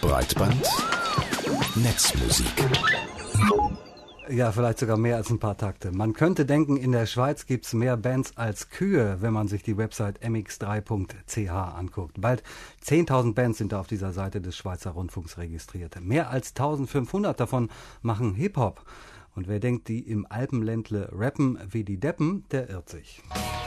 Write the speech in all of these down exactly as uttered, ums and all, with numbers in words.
Breitband Netzmusik. Ja, vielleicht sogar mehr als ein paar Takte. Man könnte denken, in der Schweiz gibt's mehr Bands als Kühe, wenn man sich die Website m x drei punkt c h anguckt. Bald zehntausend Bands sind da auf dieser Seite des Schweizer Rundfunks registriert. Mehr als eintausendfünfhundert davon machen Hip-Hop. Und wer denkt, die im Alpenländle rappen wie die Deppen, der irrt sich.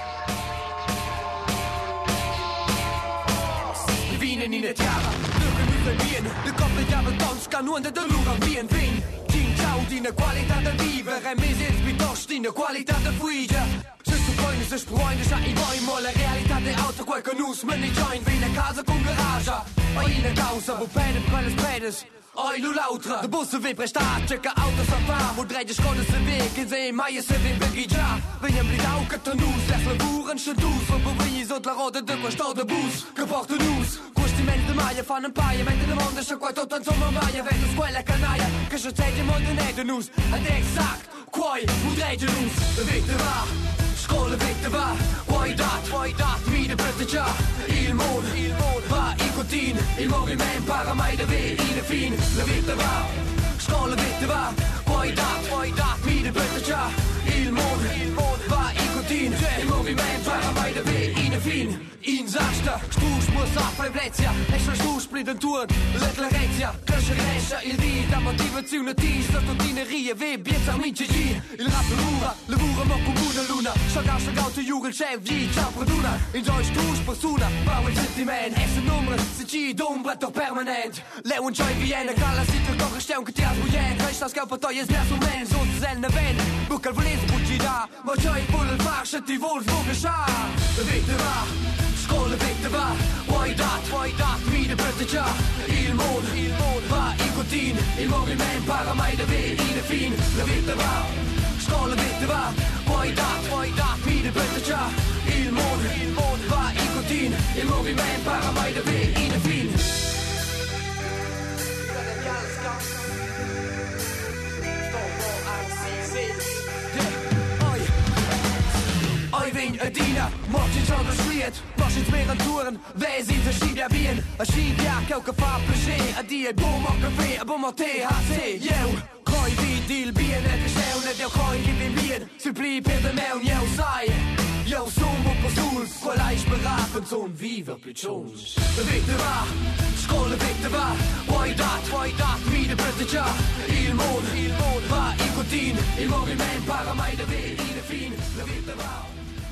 Vinen in ett jävla Duken ut med ben Du kommer jävla danska Nu inte du lurar ben fin Din ciao Dina qualità da vivere È mese spitosh Dina qualità da fuige Se tu poi se sproinde Sa i voi mo La realtà de auto Qualche nus Men i join Vine a casa con garage O in a causa Wo pene prelles pedes Oi, lu lautre De bussen weer prestaat Tjekke auto's aan waar Moet rijden schone se weg In zee maaie se weer begidja Wenn je blid auke te noes Lefle boeren se does Voor bewin je zot la rode de kwa stouw de boes Gebrachte noes Kost die men de maaie van een paaie Met de monde se kwa tot een zomer maaie Weet de squelle kanaille Que je tijd je monde nee de noes En exact Kwai, moet rijden noes De weet de waar Skål vet det var, why dat, why dat, mine bøttetja Il mål, il mål, var ikotin Il moviment, para mig det ved, i det fin Det vet det var, skål vet det var Why dat, why dat, mine bøttetja Il mål, il mål, var ikotin Il moviment, para mig det ved, i det fin In zachte, stoes muss af prevleția Ești stoes prin den turen, letlereția Cășe greșe, il rii, da motivațiune tii Să tot tinerie, vei bieța mince gi Il rap de lura, le vura mo comune luna Sogar să gaute jugend, chef, gi, ciao produna In zoi stoes persona, bouw een sentiment Echte nummeren, se gi, dombra toch permanent Leu un joy viene, cala zitter toch gesteun que teatro jen Reis las caupa toi es nerso men, zot zelne ven Bucal volens bugida, mo joy pull el far, se ti vols bugesha Weet de waar Skål vet det var, why dat, why dat, mine bøttetja Il mål, il mål, var ikotin Il moviment, para mig det ved, i det fin Det vet det var, skål vet det var Why dat, why dat, mine bøttetja Il mål, il mål, var ikotin Il moviment, para mig det ved, i det fin Oi, wen Adina, Martin on the street Martins meer aan toeren, wij zien verschieden bien Een schiet, ja, kelke vaar plezier A die het boom op café, a boom op T H C Yo, koi wie deal bien Het is heel net jouw koi give in bien Supplie per de meun, yo, saai Yo, zoom op ons doels Gelijk berapen, zo'n wie wil plutjons Weet de waar, skål weet de waar Why dat, why dat, wie de buttetja Il mål, il mål, waar ikotin Il moviment, para mij de weer, i de fin Weet de waar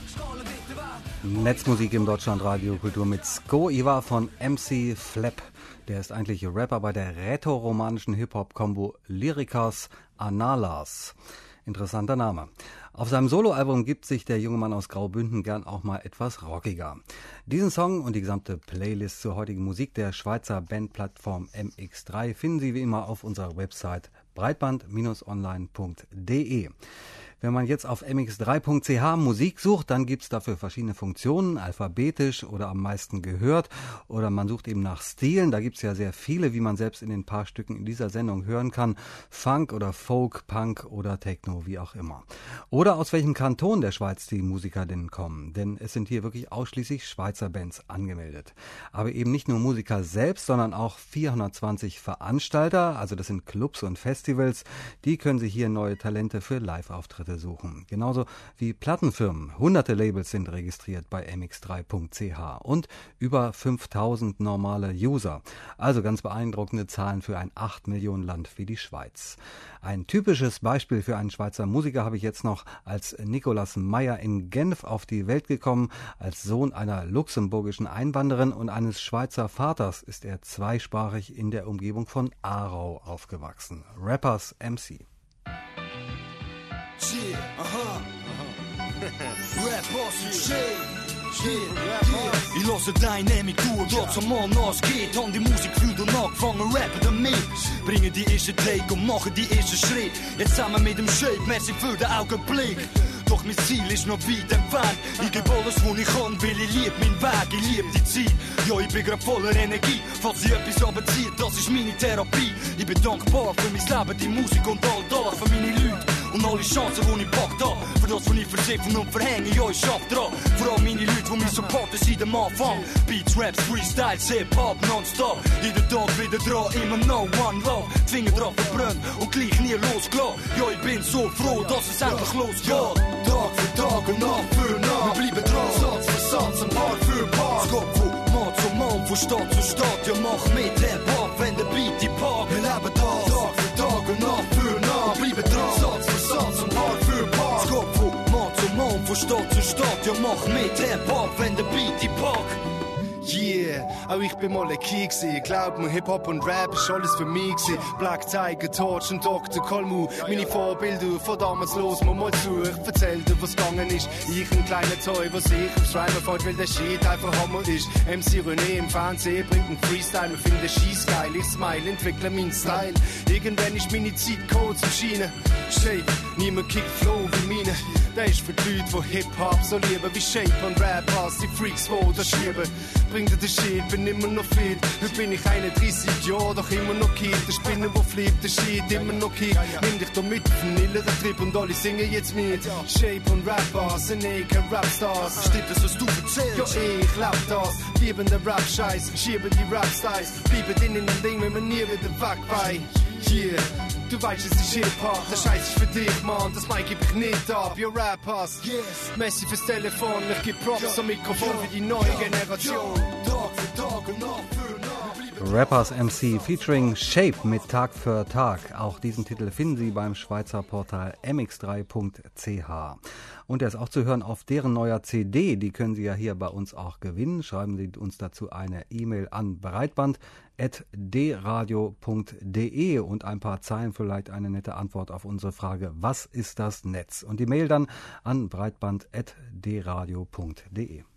Netzmusik im Deutschlandradio Kultur mit Sko Iva von M C Flap. Der ist eigentlich Rapper bei der rätoromanischen Hip-Hop-Kombo Lyricas Analas. Interessanter Name. Auf seinem Soloalbum gibt sich der junge Mann aus Graubünden gern auch mal etwas rockiger. Diesen Song und die gesamte Playlist zur heutigen Musik der Schweizer Bandplattform M X drei finden Sie wie immer auf unserer Website breitband online punkt de. Wenn man jetzt auf m x drei punkt c h Musik sucht, dann gibt's dafür verschiedene Funktionen, alphabetisch oder am meisten gehört. Oder man sucht eben nach Stilen, da gibt's ja sehr viele, wie man selbst in den paar Stücken in dieser Sendung hören kann. Funk oder Folk, Punk oder Techno, wie auch immer. Oder aus welchem Kanton der Schweiz die Musiker denn kommen. Denn es sind hier wirklich ausschließlich Schweizer Bands angemeldet. Aber eben nicht nur Musiker selbst, sondern auch vierhundertzwanzig Veranstalter, also das sind Clubs und Festivals, die können sich hier neue Talente für Live-Auftritte suchen. Genauso wie Plattenfirmen. Hunderte Labels sind registriert bei m x drei punkt c h und über fünftausend normale User. Also ganz beeindruckende Zahlen für ein acht Millionen Land wie die Schweiz. Ein typisches Beispiel für einen Schweizer Musiker habe ich jetzt noch, als Nicolas Meyer in Genf auf die Welt gekommen. Als Sohn einer luxemburgischen Einwanderin und eines Schweizer Vaters ist er zweisprachig in der Umgebung von Aarau aufgewachsen. Rappers M C. Yeah, aha, aha. Rap boss, yeah, yeah, yeah. Ich lasse Dynamic durch, dort zum Mann ausgeht. An die Musik fühlt und angefangen rappen damit. Bringen die erste Take und machen die erste Schritt. Jetzt zusammen mit dem Shape, merci für den Augenblick. Doch mein Ziel ist noch weit entfernt. Ich gebe alles, was ich kann, weil ich lieb meinen Weg, ich lieb die Zeit. Ja, ich bin grad voller Energie. Falls ich etwas abzieht, das ist meine Therapie. Ich bin dankbar für mein Leben, die Musik und all das. Für meine Leute und alle Chancen, die ich packt hab. Für das, was ich versiffen und verhänge, ja, ich schaff dran. Vor allem meine Leute, die mich supporten seit dem Anfang. Beats, Raps, Freestyles, Hip-Hop, nonstop. Jeden Tag wieder dran, immer no one love. Finger drauf verbrannt und gleich nie losgelassen. Ja, ich bin so froh, dass es endlich losgeht. Tag für Tag und Nacht für Nacht. Wir bleiben dran, Satz für Satz und Paar für Paar. Es geht von Mann zu Mann, von Stadt zu Stadt. Ja, mach mit, Hip-Hop, wenn der Beat die packt. Wir leben das, Tag für Tag und Nacht für Nacht. Wir bleiben dran, Satz für Satz und Paar für Paar. Es geht von Mann zu Mann, von Stadt zu Stadt. Ja, mach mit, Hip-Hop, wenn der Beat die packt. Yeah, auch ich bin mal ein Key gsi. Glaub mir, Hip-Hop und Rap ist alles für mich gsi. Black Tiger, Torch und Doktor Kolmu. Meine Vorbilder von damals los, mir mal zu. Ich erzähl dir, was gegangen ist. Ich ein kleiner Toy, was ich im Schreiben fällt, weil der Shit einfach Hammer ist. M C René im Fernsehen bringt einen Freestyle. Wir finden Scheiss geil, ich smile, entwickle meinen Style. Irgendwann ist meine Zeit gekommen zum Schienen. Shape, niemand kickt Flow wie meine. Der ist für die Leute, die Hip-Hop so lieben wie Shape und Rap, als die Freaks, die das schieben. Bring dir den Shit, bin immer noch fit. Heute bin ich einunddreißig Jahre, doch immer noch Kid. Der Spinner, wo flippt, der Shit immer noch Kick. Nimm dich da mit auf einen illeren Trip und alle singen jetzt mit. Shape und Rappers sind eh keine Rapstars. Stimmt das, was du erzählst? Ja, ich glaub das. Lieben den Rap-Scheiß, schieben die Rap-Styles. Bleiben in den Ding, wenn man nie wieder weg bei. Yeah, du weißt, es ist Hip-Hop, der Scheiß ist für dich, Mann, das Mic geb ich nicht ab, your Rappers, yes. Messi fürs Telefon, ich geb Props am Mikrofon für die neue Generation. Tag für Tag und Nacht für Nacht. Rappers M C featuring Shape mit Tag für Tag. Auch diesen Titel finden Sie beim Schweizer Portal m x drei punkt c h. Und er ist auch zu hören auf deren neuer C D. Die können Sie ja hier bei uns auch gewinnen. Schreiben Sie uns dazu eine E-Mail an breitband at d radio punkt d e und ein paar Zeilen, vielleicht eine nette Antwort auf unsere Frage, was ist das Netz? Und die Mail dann an breitband at d radio punkt d e.